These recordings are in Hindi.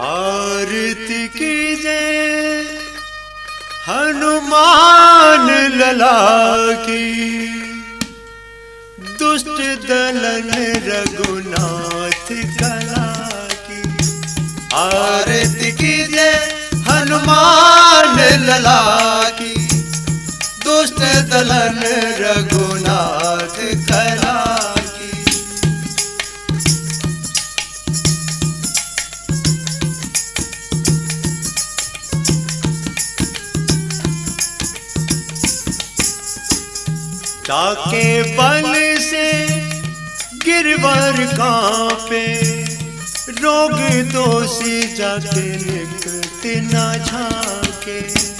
आरती कीजिए हनुमान लला की, दुष्ट दलन रघुनाथ कला की। आरती कीजिए हनुमान लला की, दुष्ट दलन रघुनाथ कला की। ताके बल से गिरवर कांपे, रोग दोषी जाके निकट न झांके।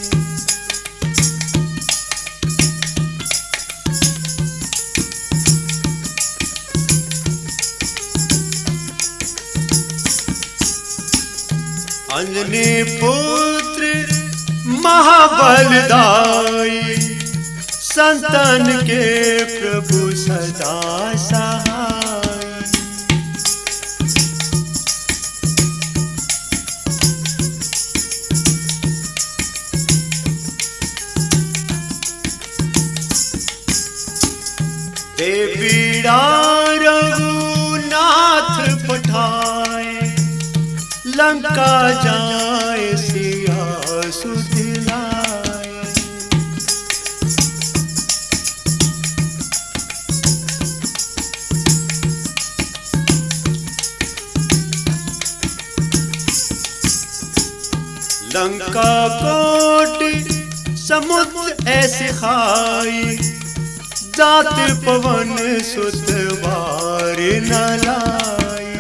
अंजनी पुत्र महाबलदाई, संतन के प्रभु सदा सहाय। देवीड़ा रघुनाथ पठाए, लंका जाए सिया सुध लाए। लंका कोटि समुद्र ऐसे खाई, जात पवन सुत वार न लाई।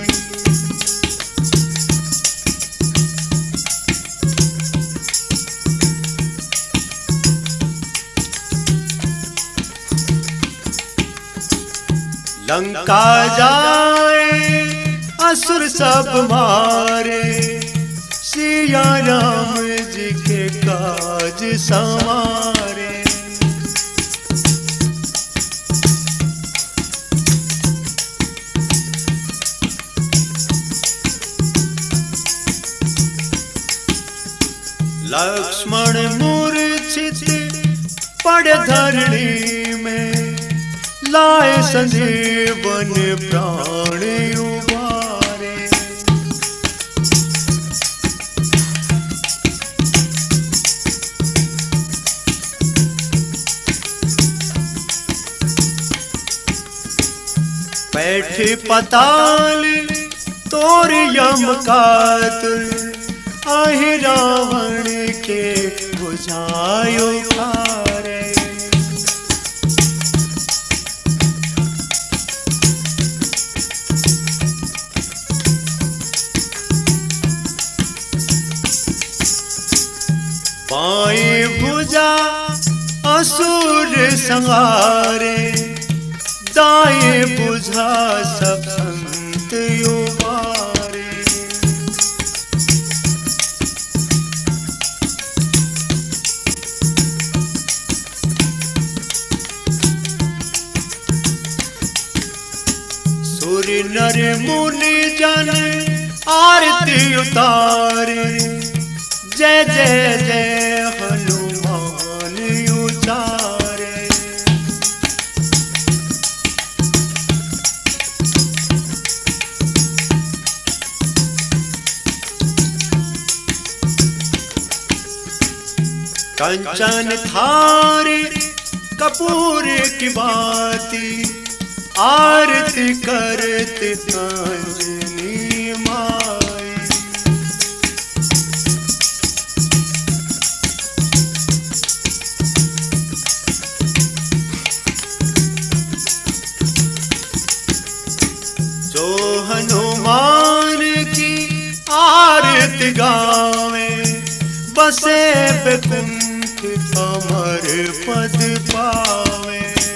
लंका जाए असुर सब मारे, सिया राम जी के काज संवारे। लक्ष्मण मूर्छित पड़े धरणी में, लाए संजीवन प्राण उबारे। बैठे पताल तोर यम कातुर, आहे रावण के बुझायो खारे। बाएं भुजा असुर संहारे, दाएं भुजा सब संत उबारे। सुर नर मुनि जन आरती उतारे, जय जय जय हनुमान उचारे। कंचन थारे कपूर की बाती, आरती करते अंजनी माई। जो हनुमान की आरती गावे, बसे बैकुंठ अमर पद पावे।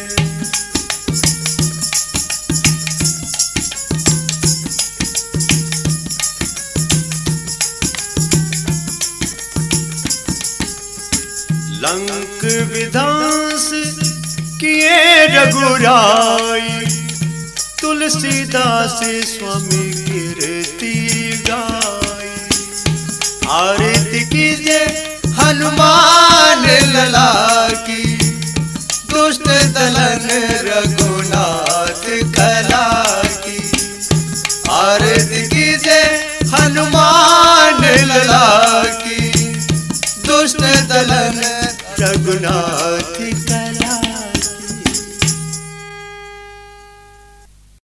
लंक विध्वंस किए रघुराई, तुलसीदास स्वामी कीर्ति गाई। कीजे हनुमान लला की, दुष्ट दलन रघुनाथ कला की। आरती कीजे हनुमान लला की, दुष्ट दलन रघुनाथ कला।